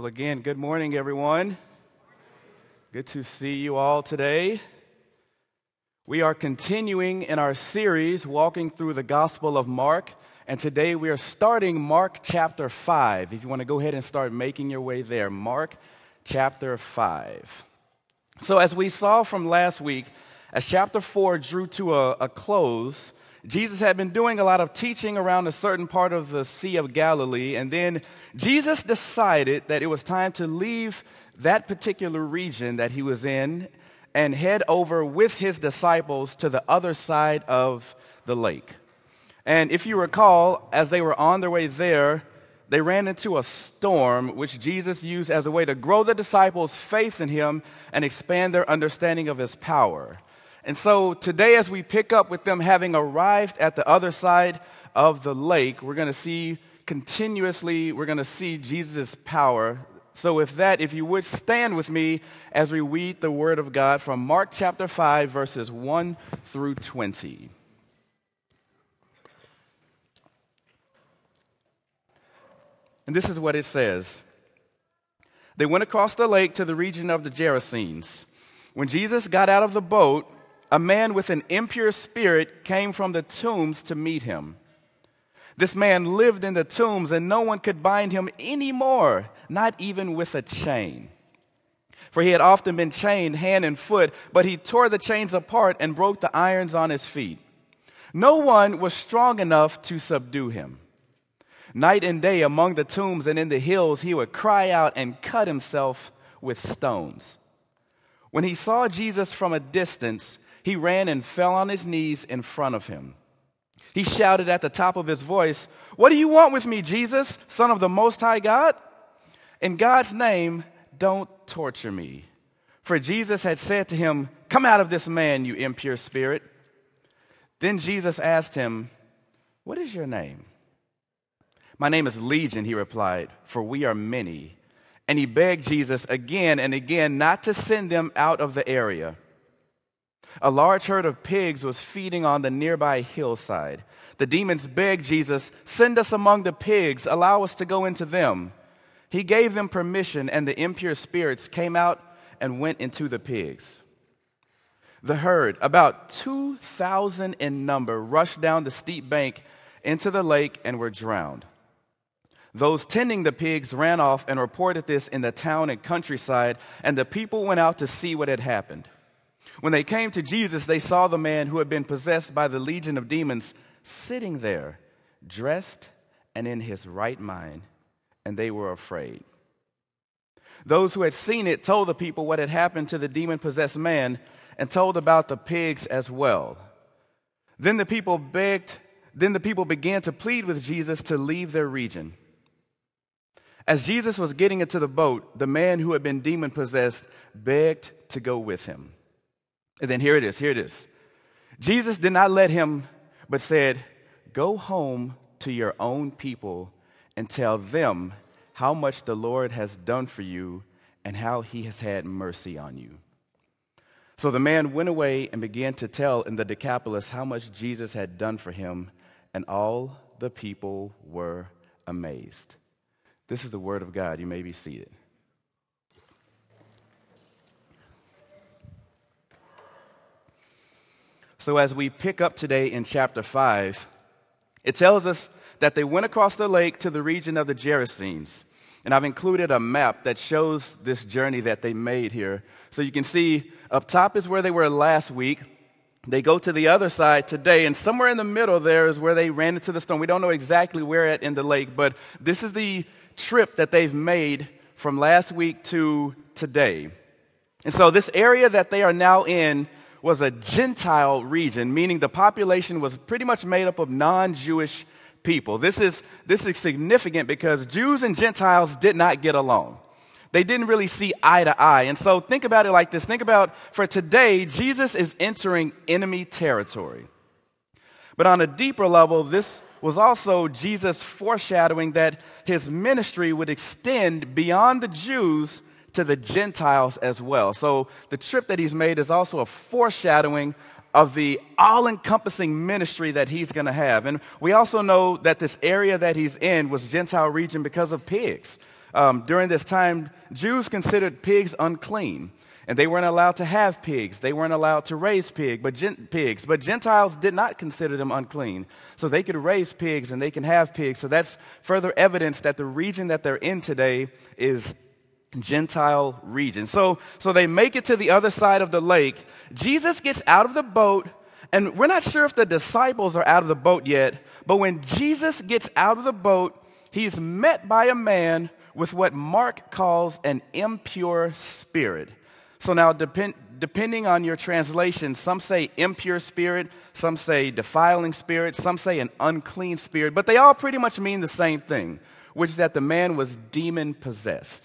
Well, again, good morning, everyone. Good to see you all today. We are continuing in our series, walking through the Gospel of Mark, and today we are starting Mark chapter 5. If you want to go ahead and start making your way there, Mark chapter 5. So as we saw from last week, as chapter 4 drew to a close, Jesus had been doing a lot of teaching around a certain part of the Sea of Galilee, and then Jesus decided that it was time to leave that particular region that he was in and head over with his disciples to the other side of the lake. And if you recall, as they were on their way there, they ran into a storm, which Jesus used as a way to grow the disciples' faith in him and expand their understanding of his power. And so today, as we pick up with them having arrived at the other side of the lake, we're going to see Jesus' power. So if you would stand with me as we read the Word of God from Mark chapter 5, verses 1 through 20. And this is what it says. They went across the lake to the region of the Gerasenes. When Jesus got out of the boat, a man with an impure spirit came from the tombs to meet him. This man lived in the tombs, and no one could bind him anymore, not even with a chain. For he had often been chained hand and foot, but he tore the chains apart and broke the irons on his feet. No one was strong enough to subdue him. Night and day among the tombs and in the hills, he would cry out and cut himself with stones. When he saw Jesus from a distance, he ran and fell on his knees in front of him. He shouted at the top of his voice, "What do you want with me, Jesus, Son of the Most High God? In God's name, don't torture me." For Jesus had said to him, "Come out of this man, you impure spirit." Then Jesus asked him, "What is your name?" "My name is Legion," he replied, "for we are many." And he begged Jesus again and again not to send them out of the area. A large herd of pigs was feeding on the nearby hillside. The demons begged Jesus, "Send us among the pigs, allow us to go into them." He gave them permission, and the impure spirits came out and went into the pigs. The herd, about 2,000 in number, rushed down the steep bank into the lake and were drowned. Those tending the pigs ran off and reported this in the town and countryside, and the people went out to see what had happened. When they came to Jesus, they saw the man who had been possessed by the legion of demons sitting there, dressed and in his right mind, and they were afraid. Those who had seen it told the people what had happened to the demon-possessed man and told about the pigs as well. Then the people began to plead with Jesus to leave their region. As Jesus was getting into the boat, the man who had been demon-possessed begged to go with him. And then here it is. Jesus did not let him, but said, "Go home to your own people and tell them how much the Lord has done for you and how he has had mercy on you." So the man went away and began to tell in the Decapolis how much Jesus had done for him, and all the people were amazed. This is the word of God. You may be seated. So as we pick up today in chapter 5, it tells us that they went across the lake to the region of the Gerasenes. And I've included a map that shows this journey that they made here. So you can see up top is where they were last week. They go to the other side today, and somewhere in the middle there is where they ran into the storm. We don't know exactly where at in the lake, but this is the trip that they've made from last week to today. And so this area that they are now in was a Gentile region, meaning the population was pretty much made up of non-Jewish people. This is significant because Jews and Gentiles did not get along. They didn't really see eye to eye. And so think about it like this. Think about, for today, Jesus is entering enemy territory. But on a deeper level, this was also Jesus foreshadowing that his ministry would extend beyond the Jews to the Gentiles as well. So the trip that he's made is also a foreshadowing of the all-encompassing ministry that he's going to have. And we also know that this area that he's in was Gentile region because of pigs. During this time, Jews considered pigs unclean, and they weren't allowed to have pigs. They weren't allowed to raise pigs, but Gentiles did not consider them unclean. So they could raise pigs and they can have pigs. So that's further evidence that the region that they're in today is Gentile region. So they make it to the other side of the lake. Jesus gets out of the boat, and we're not sure if the disciples are out of the boat yet, but when Jesus gets out of the boat, he's met by a man with what Mark calls an impure spirit. So now, depending on your translation, some say impure spirit, some say defiling spirit, some say an unclean spirit, but they all pretty much mean the same thing, which is that the man was demon-possessed.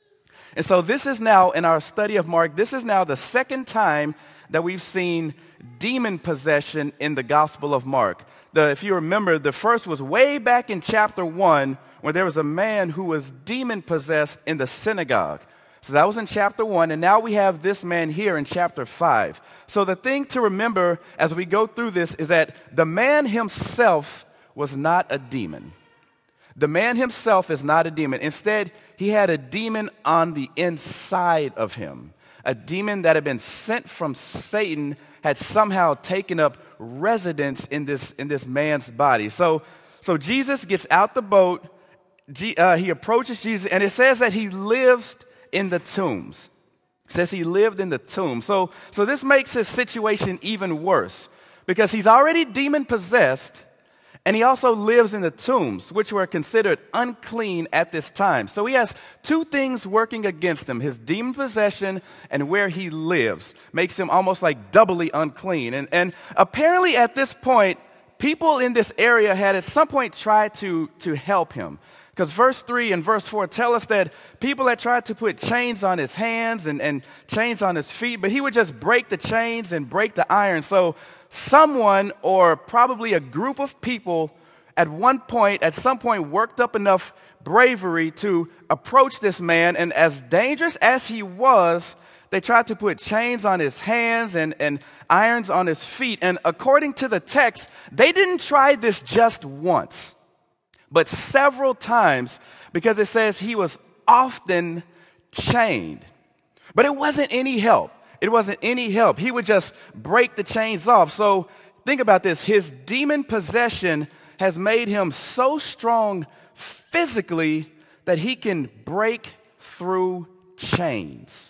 And so this is now, in our study of Mark, this is now the second time that we've seen demon possession in the Gospel of Mark. If you remember, the first was way back in chapter 1, where there was a man who was demon-possessed in the synagogue. So that was in chapter 1, and now we have this man here in chapter 5. So the thing to remember as we go through this is that the man himself was not a demon. The man himself is not a demon. Instead, he had a demon on the inside of him. A demon that had been sent from Satan had somehow taken up residence in this man's body. So Jesus gets out the boat. He approaches Jesus, and it says that he lived in the tombs. It says he lived in the tomb. So this makes his situation even worse because he's already demon-possessed, and he also lives in the tombs, which were considered unclean at this time. So he has two things working against him. His demon possession and where he lives makes him almost like doubly unclean. And apparently at this point, people in this area had at some point tried to help him. Because verse 3 and verse 4 tell us that people had tried to put chains on his hands and chains on his feet, but he would just break the chains and break the iron. So someone, or probably a group of people, at some point worked up enough bravery to approach this man, and as dangerous as he was, they tried to put chains on his hands and irons on his feet. And according to the text, they didn't try this just once, but several times, because it says he was often chained. But it wasn't any help. It wasn't any help. He would just break the chains off. So think about this. His demon possession has made him so strong physically that he can break through chains.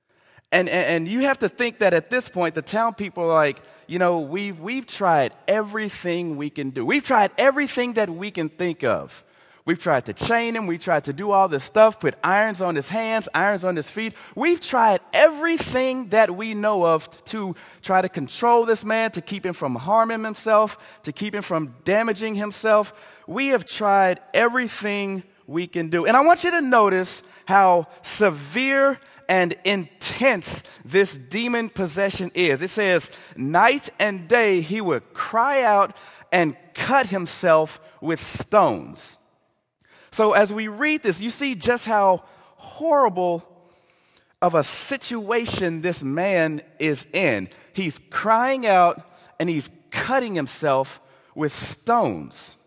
And you have to think that at this point, the town people are like, we've tried everything we can do. We've tried everything that we can think of. We've tried to chain him. We've tried to do all this stuff, put irons on his hands, irons on his feet. We've tried everything that we know of to try to control this man, to keep him from harming himself, to keep him from damaging himself. We have tried everything we can do. And I want you to notice how severe and intense this demon possession is. It says, night and day he would cry out and cut himself with stones. So as we read this, you see just how horrible of a situation this man is in. He's crying out and he's cutting himself with stones.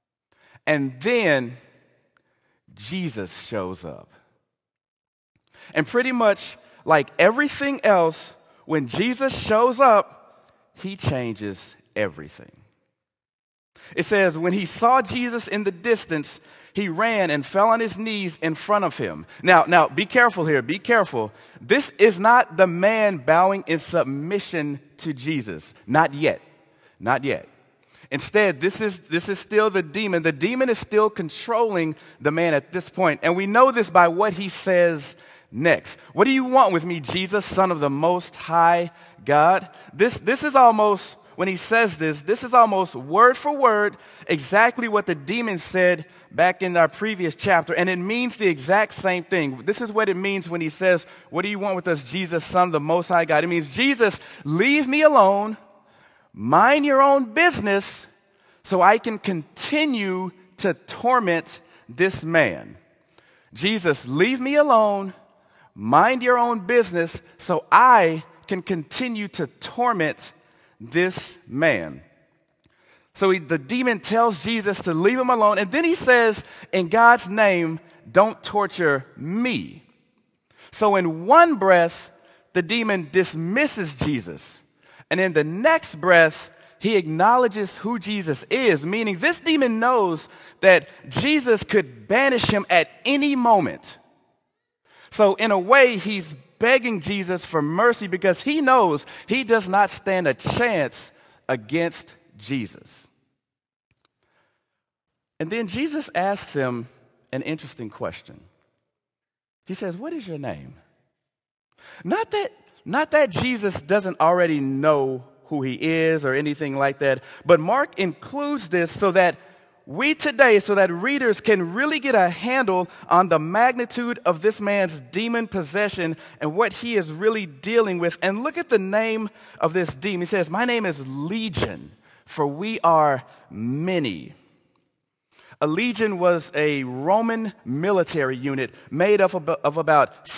And then Jesus shows up. And pretty much like everything else, when Jesus shows up, he changes everything. It says, when he saw Jesus in the distance, he ran and fell on his knees in front of him. Now, be careful here. Be careful. This is not the man bowing in submission to Jesus. Not yet. Not yet. Instead, this is still the demon. The demon is still controlling the man at this point. And we know this by what he says next. What do you want with me, Jesus, Son of the Most High God? This is almost, when he says this is almost word for word exactly what the demon said back in our previous chapter, and it means the exact same thing. This is what it means when he says, what do you want with us, Jesus, Son of the Most High God? It means, Jesus, leave me alone, mind your own business, so I can continue to torment this man. Jesus, leave me alone, mind your own business, so I can continue to torment this man. So the demon tells Jesus to leave him alone, and then he says, in God's name, don't torture me. So in one breath, the demon dismisses Jesus. And in the next breath, he acknowledges who Jesus is, meaning this demon knows that Jesus could banish him at any moment. So in a way, he's begging Jesus for mercy because he knows he does not stand a chance against Jesus. And then Jesus asks him an interesting question. He says, "What is your name?" Not that Jesus doesn't already know who he is or anything like that, but Mark includes this so that readers can really get a handle on the magnitude of this man's demon possession and what he is really dealing with. And look at the name of this demon. He says, "My name is Legion, for we are many." A legion was a Roman military unit made up of about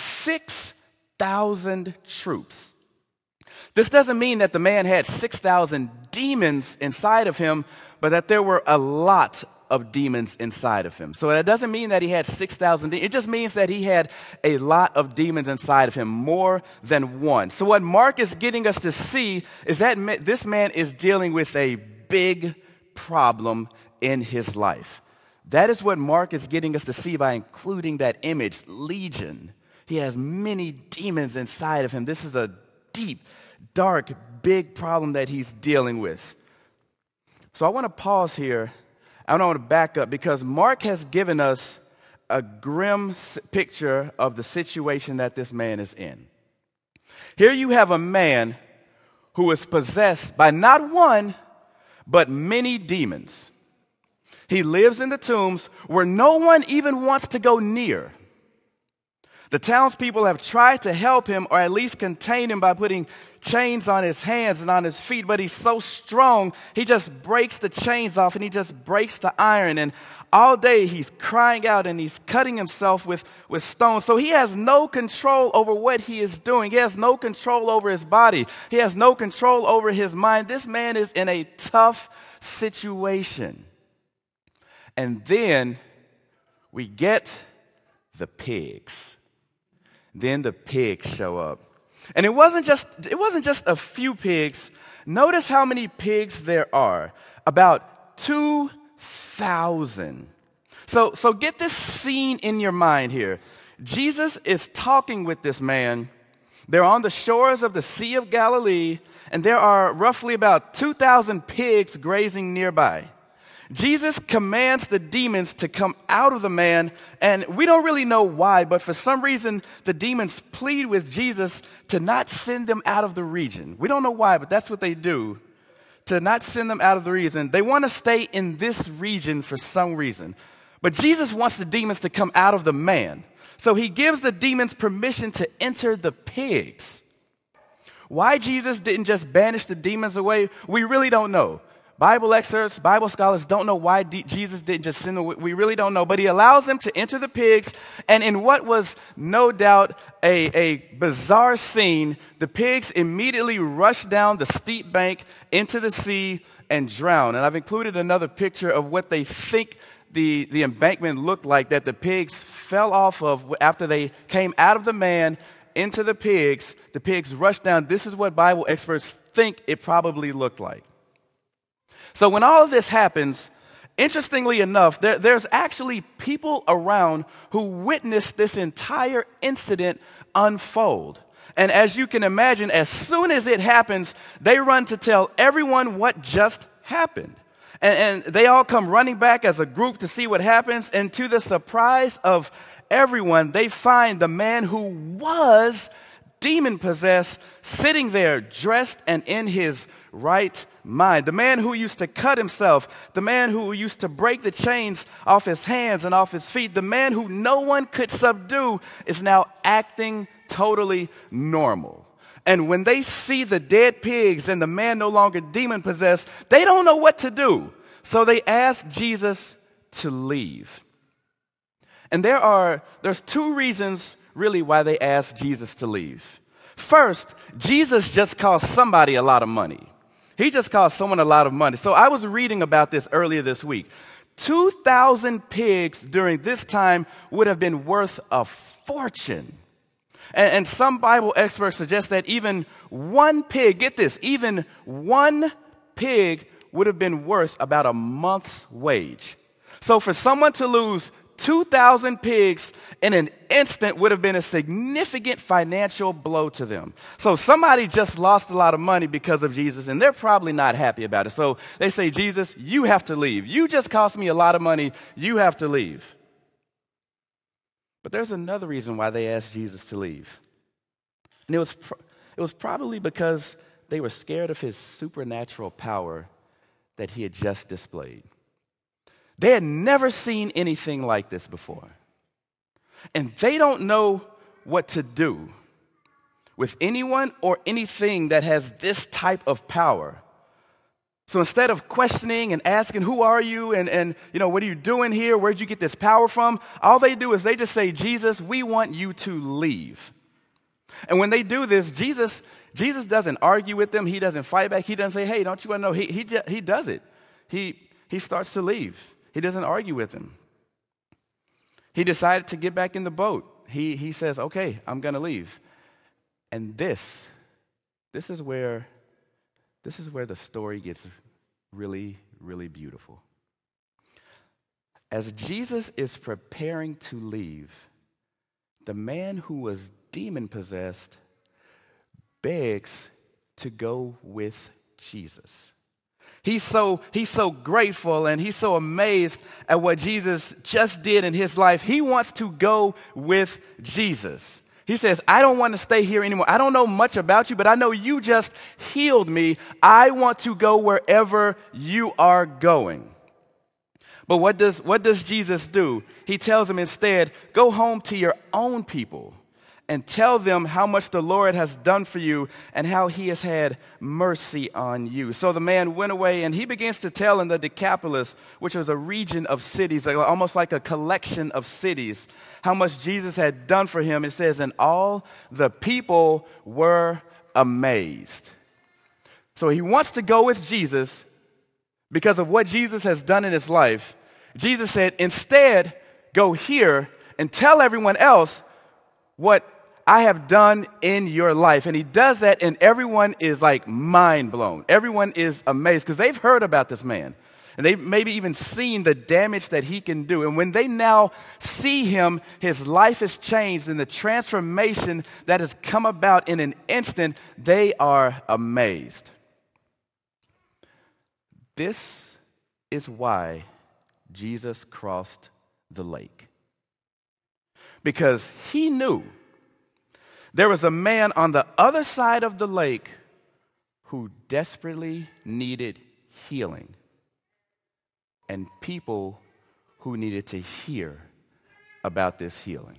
6,000 troops. This doesn't mean that the man had 6,000 demons inside of him, but that there were a lot of demons inside of him. So that doesn't mean that he had 6,000. It just means that he had a lot of demons inside of him, more than one. So what Mark is getting us to see is that this man is dealing with a big problem in his life. That is what Mark is getting us to see by including that image, Legion. He has many demons inside of him. This is a deep, dark, big problem that he's dealing with. So I want to pause here. I want to back up because Mark has given us a grim picture of the situation that this man is in. Here you have a man who is possessed by not one, but many demons. He lives in the tombs where no one even wants to go near. The townspeople have tried to help him or at least contain him by putting chains on his hands and on his feet, but he's so strong, he just breaks the chains off and he just breaks the iron. And all day he's crying out and he's cutting himself with stones. So he has no control over what he is doing. He has no control over his body. He has no control over his mind. This man is in a tough situation. And then we get the pigs. Then the pigs show up. And it wasn't just a few pigs. Notice how many pigs there are. About 2,000. So get this scene in your mind here. Jesus is talking with this man. They're on the shores of the Sea of Galilee, and there are roughly about 2,000 pigs grazing nearby. Jesus commands the demons to come out of the man, and we don't really know why, but for some reason, the demons plead with Jesus to not send them out of the region. We don't know why, but that's what they do, to not send them out of the region. They want to stay in this region for some reason. But Jesus wants the demons to come out of the man. So he gives the demons permission to enter the pigs. Why Jesus didn't just banish the demons away, we really don't know. Bible experts, Bible scholars don't know why Jesus didn't just send them. We really don't know. But he allows them to enter the pigs. And in what was no doubt a bizarre scene, the pigs immediately rush down the steep bank into the sea and drown. And I've included another picture of what they think the embankment looked like that the pigs fell off of after they came out of the man into the pigs. The pigs rushed down. This is what Bible experts think it probably looked like. So when all of this happens, interestingly enough, there's actually people around who witnessed this entire incident unfold. And as you can imagine, as soon as it happens, they run to tell everyone what just happened. And they all come running back as a group to see what happens. And to the surprise of everyone, they find the man who was demon-possessed sitting there dressed and in his right mind. The man who used to cut himself, the man who used to break the chains off his hands and off his feet, the man who no one could subdue is now acting totally normal. And when they see the dead pigs and the man no longer demon-possessed, they don't know what to do. So they ask Jesus to leave. And there's two reasons really why they ask Jesus to leave. First, Jesus just cost somebody a lot of money. He just cost someone a lot of money. So I was reading about this earlier this week. 2,000 pigs during this time would have been worth a fortune. And some Bible experts suggest that even one pig, get this, even one pig would have been worth about a month's wage. So for someone to lose 2,000 pigs in an instant would have been a significant financial blow to them. So somebody just lost a lot of money because of Jesus, and they're probably not happy about it. So they say, Jesus, you have to leave. You just cost me a lot of money. You have to leave. But there's another reason why they asked Jesus to leave. And it was probably because they were scared of his supernatural power that he had just displayed. They had never seen anything like this before. And they don't know what to do with anyone or anything that has this type of power. So instead of questioning and asking, who are you? And what are you doing here? Where'd you get this power from? All they do is they just say, Jesus, we want you to leave. And when they do this, Jesus doesn't argue with them. He doesn't fight back. He doesn't say, hey, don't you want to know? He does it. He starts to leave. He doesn't argue with him. He decided to get back in the boat. He says, okay, I'm going to leave. And this is where the story gets really, really beautiful. As Jesus is preparing to leave, the man who was demon-possessed begs to go with Jesus. He's so grateful and he's so amazed at what Jesus just did in his life. He wants to go with Jesus. He says, I don't want to stay here anymore. I don't know much about you, but I know you just healed me. I want to go wherever you are going. But what does Jesus do? He tells him instead, go home to your own people and tell them how much the Lord has done for you and how he has had mercy on you. So the man went away and he begins to tell in the Decapolis, which was a region of cities, almost like a collection of cities, how much Jesus had done for him. It says, and all the people were amazed. So he wants to go with Jesus because of what Jesus has done in his life. Jesus said, instead, go here and tell everyone else what I have done in your life. And he does that, and everyone is like mind blown. Everyone is amazed because they've heard about this man. And they've maybe even seen the damage that he can do. And when they now see him, his life has changed, and the transformation that has come about in an instant, they are amazed. This is why Jesus crossed the lake. Because he knew there was a man on the other side of the lake who desperately needed healing, and people who needed to hear about this healing.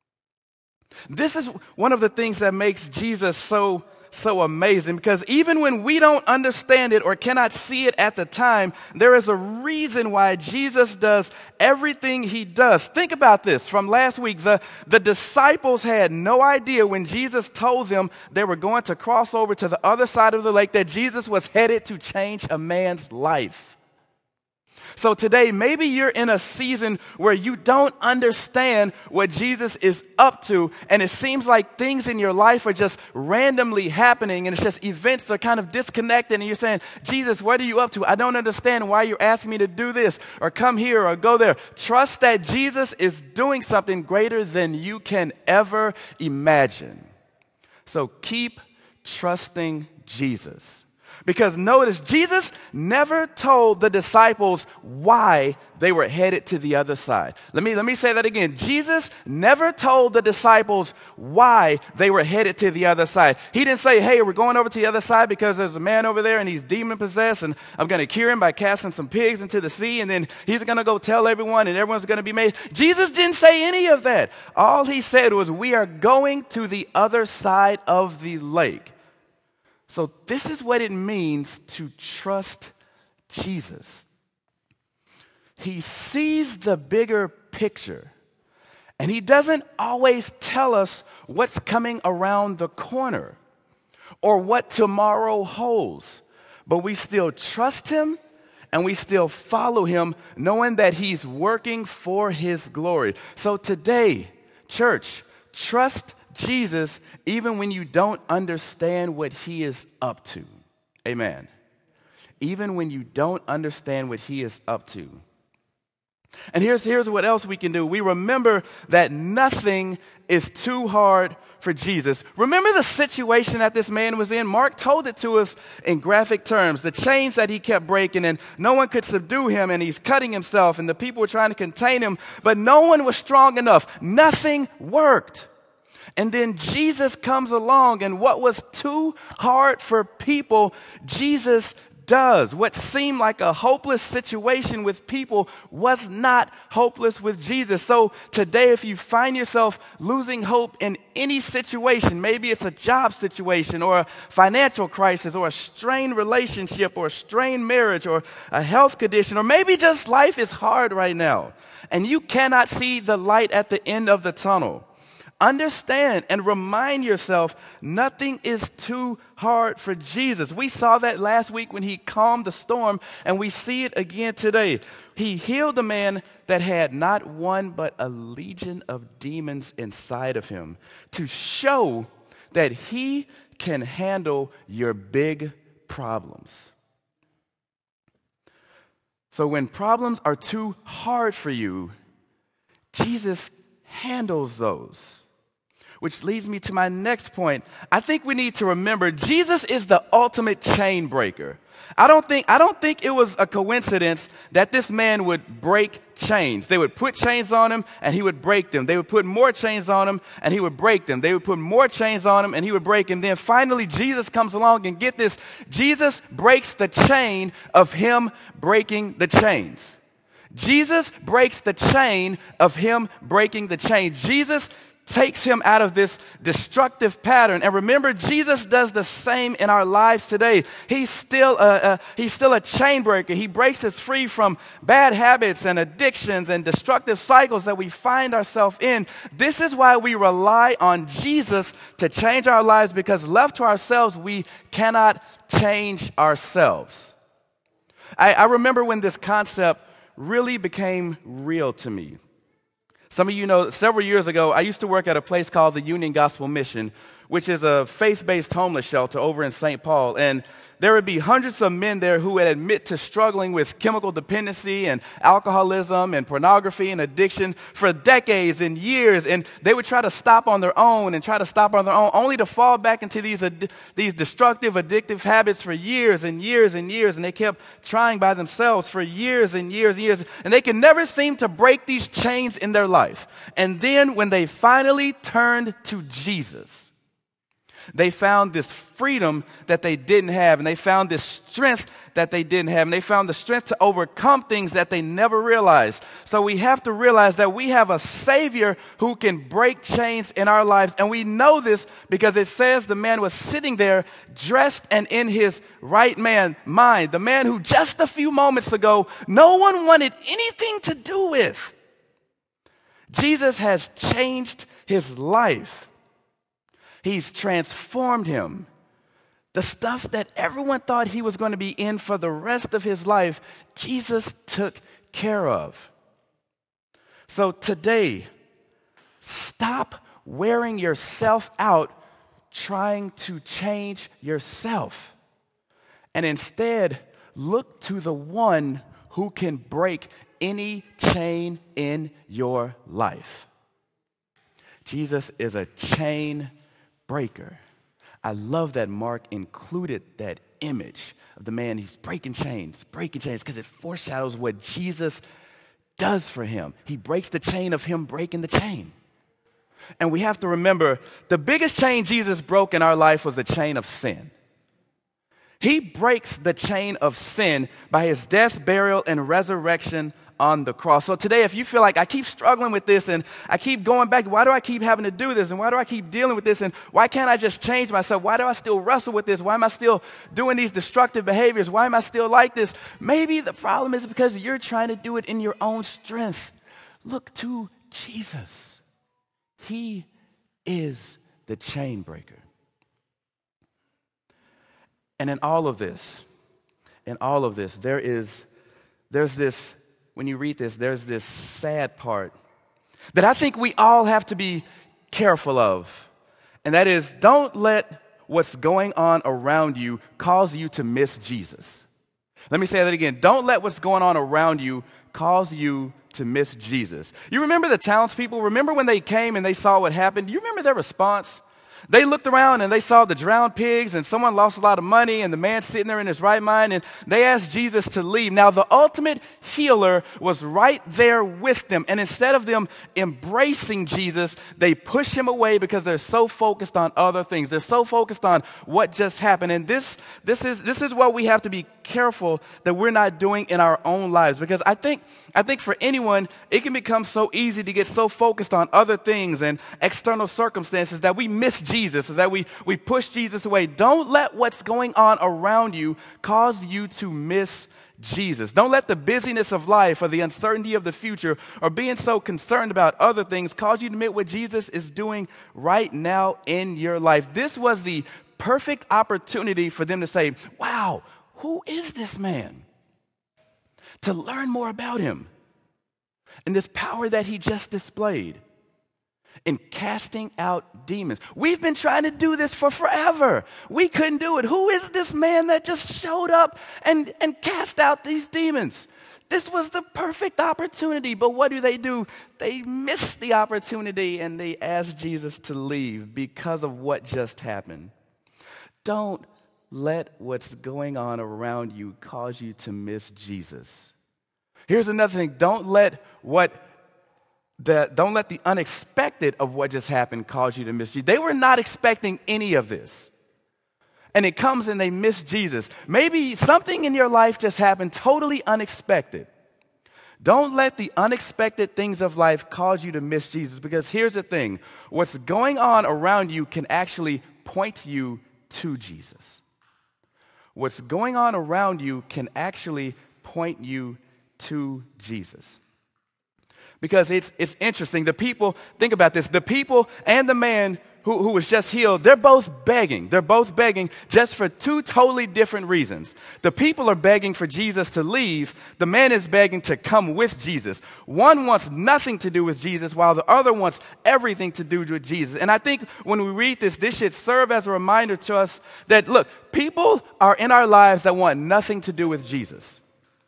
This is one of the things that makes Jesus so amazing, because even when we don't understand it or cannot see it at the time, there is a reason why Jesus does everything he does. Think about this from last week. The disciples had no idea when Jesus told them they were going to cross over to the other side of the lake that Jesus was headed to change a man's life. So today, maybe you're in a season where you don't understand what Jesus is up to, and it seems like things in your life are just randomly happening, and it's just events are kind of disconnected, and you're saying, Jesus, what are you up to? I don't understand why you're asking me to do this, or come here, or go there. Trust that Jesus is doing something greater than you can ever imagine. So keep trusting Jesus. Because notice, Jesus never told the disciples why they were headed to the other side. Let me say that again. Jesus never told the disciples why they were headed to the other side. He didn't say, hey, we're going over to the other side because there's a man over there and he's demon-possessed, and I'm going to cure him by casting some pigs into the sea, and then he's going to go tell everyone and everyone's going to be made. Jesus didn't say any of that. All he said was, we are going to the other side of the lake. So this is what it means to trust Jesus. He sees the bigger picture, and he doesn't always tell us what's coming around the corner or what tomorrow holds, but we still trust him and we still follow him knowing that he's working for his glory. So today, church, trust Jesus even when you don't understand what he is up to. Amen. Even when you don't understand what he is up to. And here's what else we can do. We remember that nothing is too hard for Jesus. Remember the situation that this man was in? Mark told it to us in graphic terms. The chains that he kept breaking, and no one could subdue him, and he's cutting himself, and the people were trying to contain him, but no one was strong enough. Nothing worked. And then Jesus comes along, and what was too hard for people, Jesus does. What seemed like a hopeless situation with people was not hopeless with Jesus. So today, if you find yourself losing hope in any situation, maybe it's a job situation or a financial crisis or a strained relationship or a strained marriage or a health condition, or maybe just life is hard right now and you cannot see the light at the end of the tunnel. Understand and remind yourself, nothing is too hard for Jesus. We saw that last week when he calmed the storm, and we see it again today. He healed a man that had not one but a legion of demons inside of him to show that he can handle your big problems. So when problems are too hard for you, Jesus handles those. Which leads me to my next point. I think we need to remember Jesus is the ultimate chain breaker. I don't think it was a coincidence that this man would break chains. They would put chains on him and he would break them. They would put more chains on him and he would break them. They would put more chains on him and he would break them. Then finally Jesus comes along, and get this, Jesus breaks the chain of him breaking the chains. Jesus breaks the chain of him breaking the chain. Jesus takes him out of this destructive pattern. And remember, Jesus does the same in our lives today. He's still a chain breaker. He breaks us free from bad habits and addictions and destructive cycles that we find ourselves in. This is why we rely on Jesus to change our lives, because left to ourselves, we cannot change ourselves. I remember when this concept really became real to me. Some of you know, several years ago, I used to work at a place called the Union Gospel Mission, which is a faith-based homeless shelter over in St. Paul. And there would be hundreds of men there who would admit to struggling with chemical dependency and alcoholism and pornography and addiction for decades and years. And they would try to stop on their own only to fall back into these destructive, addictive habits for years and years and years. And they kept trying by themselves for years and years and years. And they could never seem to break these chains in their life. And then when they finally turned to Jesus, they found this freedom that they didn't have, and they found this strength that they didn't have, and they found the strength to overcome things that they never realized. So we have to realize that we have a Savior who can break chains in our lives, and we know this because it says the man was sitting there dressed and in his right mind, the man who just a few moments ago no one wanted anything to do with. Jesus has changed his life. He's transformed him. The stuff that everyone thought he was going to be in for the rest of his life, Jesus took care of. So today, stop wearing yourself out trying to change yourself, and instead look to the one who can break any chain in your life. Jesus is a chain breaker. I love that Mark included that image of the man. He's breaking chains, because it foreshadows what Jesus does for him. He breaks the chain of him breaking the chain. And we have to remember, the biggest chain Jesus broke in our life was the chain of sin. He breaks the chain of sin by his death, burial, and resurrection on the cross. So today, if you feel like I keep struggling with this and I keep going back, why do I keep having to do this? And why do I keep dealing with this? And why can't I just change myself? Why do I still wrestle with this? Why am I still doing these destructive behaviors? Why am I still like this? Maybe the problem is because you're trying to do it in your own strength. Look to Jesus. He is the chain breaker. And in all of this, there is when you read this, there's this sad part that I think we all have to be careful of. And that is, don't let what's going on around you cause you to miss Jesus. Let me say that again. Don't let what's going on around you cause you to miss Jesus. You remember the townspeople? Remember when they came and they saw what happened? Do you remember their response? They looked around and they saw the drowned pigs and someone lost a lot of money and the man sitting there in his right mind, and they asked Jesus to leave. Now, the ultimate healer was right there with them, and instead of them embracing Jesus, they push him away because they're so focused on other things. They're so focused on what just happened. And this is what we have to be careful that we're not doing in our own lives, because I think for anyone, it can become so easy to get so focused on other things and external circumstances that we miss Jesus, that we push Jesus away. Don't let what's going on around you cause you to miss Jesus. Don't let the busyness of life or the uncertainty of the future or being so concerned about other things cause you to miss what Jesus is doing right now in your life. This was the perfect opportunity for them to say, wow, who is this man? To learn more about him and this power that he just displayed in casting out demons. We've been trying to do this for forever. We couldn't do it. Who is this man that just showed up and cast out these demons? This was the perfect opportunity, but what do? They miss the opportunity and they ask Jesus to leave because of what just happened. Don't let what's going on around you cause you to miss Jesus. Here's another thing. Don't let the unexpected of what just happened cause you to miss Jesus. They were not expecting any of this. And it comes and they miss Jesus. Maybe something in your life just happened totally unexpected. Don't let the unexpected things of life cause you to miss Jesus, because here's the thing. What's going on around you can actually point you to Jesus. What's going on around you can actually point you to Jesus. Because it's interesting. The people, think about this, the people and the man who was just healed, they're both begging. They're both begging just for two totally different reasons. The people are begging for Jesus to leave. The man is begging to come with Jesus. One wants nothing to do with Jesus, while the other wants everything to do with Jesus. And I think when we read this should serve as a reminder to us that, look, people are in our lives that want nothing to do with Jesus.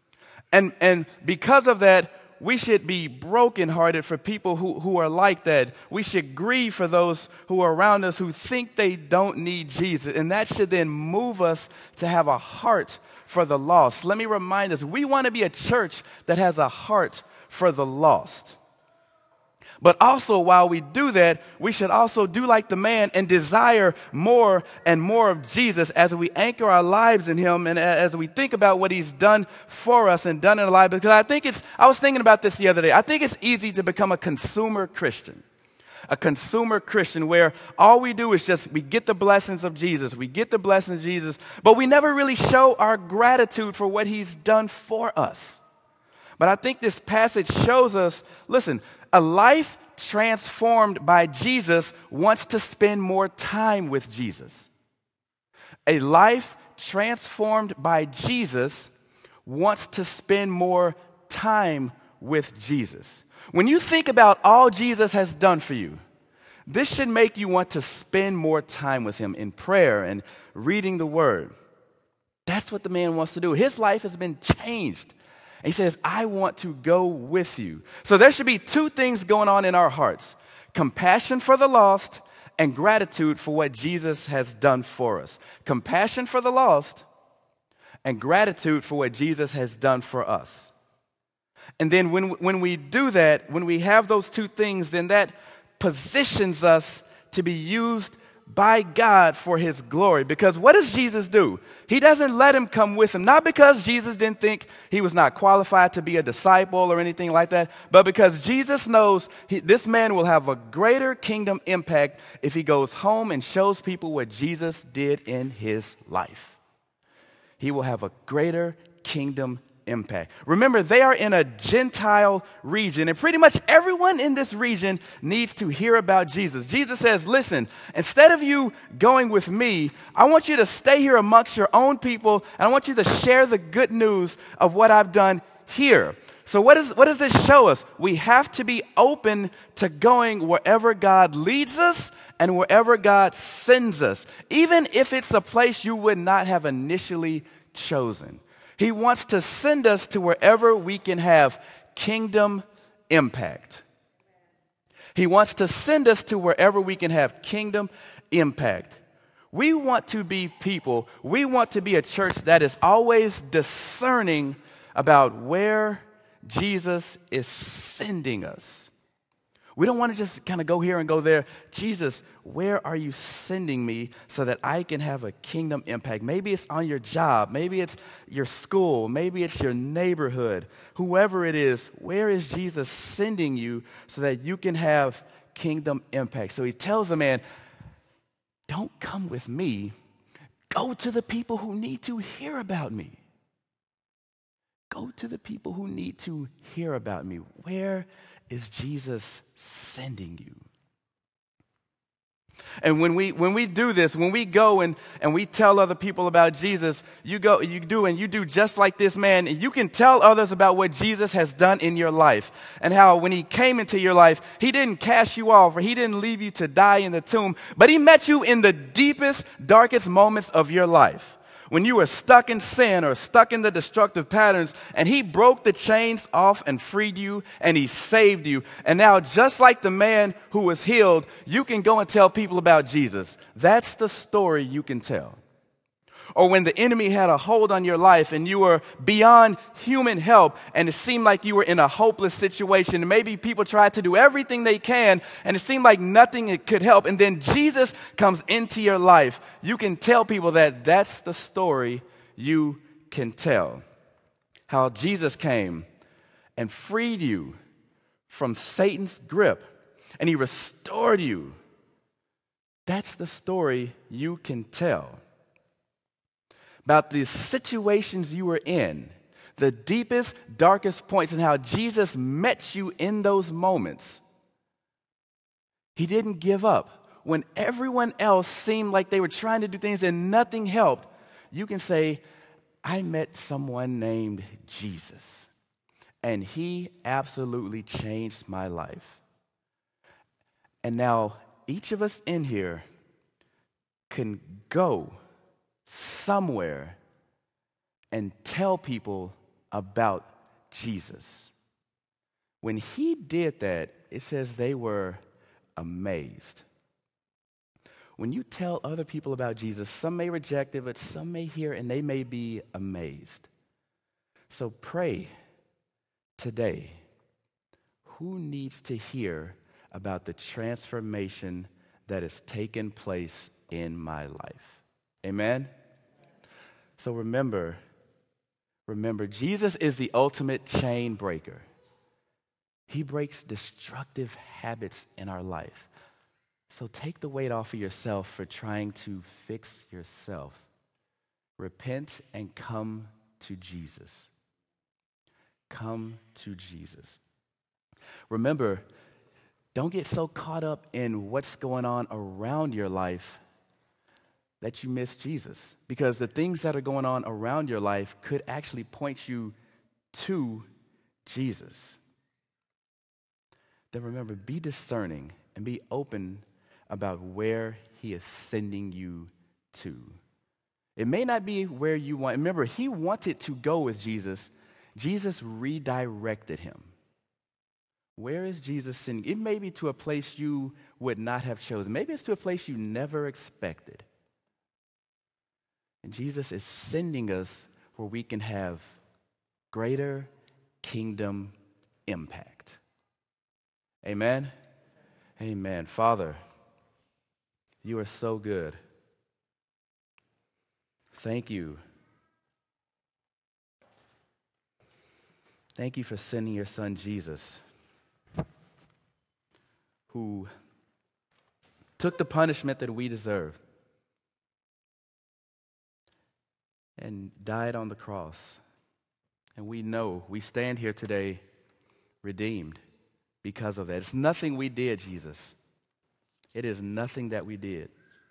And because of that, we should be brokenhearted for people who are like that. We should grieve for those who are around us who think they don't need Jesus. And that should then move us to have a heart for the lost. Let me remind us, we want to be a church that has a heart for the lost. But also, while we do that, we should also do like the man and desire more and more of Jesus as we anchor our lives in him and as we think about what he's done for us and done in our lives. Because I was thinking about this the other day. I think it's easy to become a consumer Christian. A consumer Christian where all we do is we get the blessings of Jesus. We get the blessings of Jesus, but we never really show our gratitude for what he's done for us. But I think this passage shows us, listen, a life transformed by Jesus wants to spend more time with Jesus. A life transformed by Jesus wants to spend more time with Jesus. When you think about all Jesus has done for you, this should make you want to spend more time with him in prayer and reading the word. That's what the man wants to do. His life has been changed. He says, I want to go with you. So there should be two things going on in our hearts: compassion for the lost and gratitude for what Jesus has done for us. Compassion for the lost and gratitude for what Jesus has done for us. And then when we do that, when we have those two things, then that positions us to be used by God for his glory. Because what does Jesus do? He doesn't let him come with him, not because Jesus didn't think he was not qualified to be a disciple or anything like that, but because Jesus knows this man will have a greater kingdom impact if he goes home and shows people what Jesus did in his life. He will have a greater kingdom impact. Remember, they are in a Gentile region, and pretty much everyone in this region needs to hear about Jesus. Jesus says, listen, instead of you going with me, I want you to stay here amongst your own people, and I want you to share the good news of what I've done here. So what does this show us? We have to be open to going wherever God leads us and wherever God sends us, even if it's a place you would not have initially chosen. He wants to send us to wherever we can have kingdom impact. He wants to send us to wherever we can have kingdom impact. We want to be people, we want to be a church that is always discerning about where Jesus is sending us. We don't want to just kind of go here and go there. Jesus, where are you sending me so that I can have a kingdom impact? Maybe it's on your job. Maybe it's your school. Maybe it's your neighborhood. Whoever it is, where is Jesus sending you so that you can have kingdom impact? So he tells the man, don't come with me. Go to the people who need to hear about me. Go to the people who need to hear about me. Where is Jesus sending you? And when we do this, when we go and we tell other people about Jesus, you do just like this man, and you can tell others about what Jesus has done in your life and how when he came into your life, he didn't cast you off or he didn't leave you to die in the tomb, but he met you in the deepest, darkest moments of your life. When you were stuck in sin or stuck in the destructive patterns, and he broke the chains off and freed you, and he saved you. And now, just like the man who was healed, you can go and tell people about Jesus. That's the story you can tell. Or when the enemy had a hold on your life and you were beyond human help and it seemed like you were in a hopeless situation. And maybe people tried to do everything they can and it seemed like nothing could help. And then Jesus comes into your life. You can tell people that that's the story you can tell. How Jesus came and freed you from Satan's grip and he restored you. That's the story you can tell. About the situations you were in, the deepest, darkest points, and how Jesus met you in those moments. He didn't give up. When everyone else seemed like they were trying to do things and nothing helped, you can say, I met someone named Jesus, and he absolutely changed my life. And now each of us in here can go somewhere and tell people about Jesus. When he did that, it says they were amazed. When you tell other people about Jesus, some may reject it, but some may hear and they may be amazed. So pray today. Who needs to hear about the transformation that has taken place in my life? Amen? So remember, Jesus is the ultimate chain breaker. He breaks destructive habits in our life. So take the weight off of yourself for trying to fix yourself. Repent and come to Jesus. Come to Jesus. Remember, don't get so caught up in what's going on around your life that you miss Jesus. Because the things that are going on around your life could actually point you to Jesus. Then remember, be discerning and be open about where he is sending you to. It may not be where you want. Remember, he wanted to go with Jesus. Jesus redirected him. Where is Jesus sending? It may be to a place you would not have chosen. Maybe it's to a place you never expected. And Jesus is sending us where we can have greater kingdom impact. Amen? Amen. Father, you are so good. Thank you. Thank you for sending your son Jesus, who took the punishment that we deserve and died on the cross. And we stand here today redeemed because of that. It's nothing we did, Jesus. It is nothing that we did.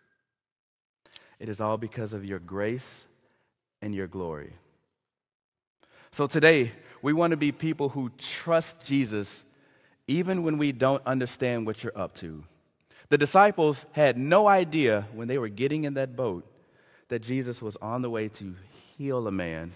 It is all because of your grace and your glory. So today, We want to be people who trust Jesus even when we don't understand what you're up to. The disciples had no idea when they were getting in that boat that Jesus was on the way to heal a man.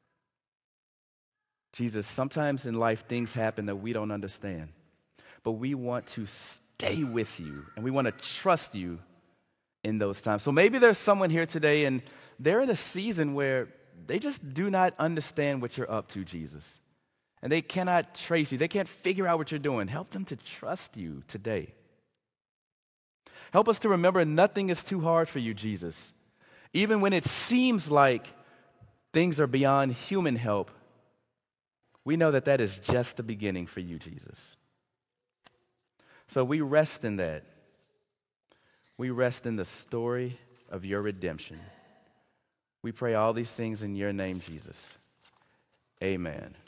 Jesus, sometimes in life things happen that we don't understand, but we want to stay with you and we want to trust you in those times. So maybe there's someone here today and they're in a season where they just do not understand what you're up to, Jesus. And they cannot trace you. They can't figure out what you're doing. Help them to trust you today. Help us to remember nothing is too hard for you, Jesus. Even when it seems like things are beyond human help, we know that that is just the beginning for you, Jesus. So we rest in that. We rest in the story of your redemption. We pray all these things in your name, Jesus. Amen.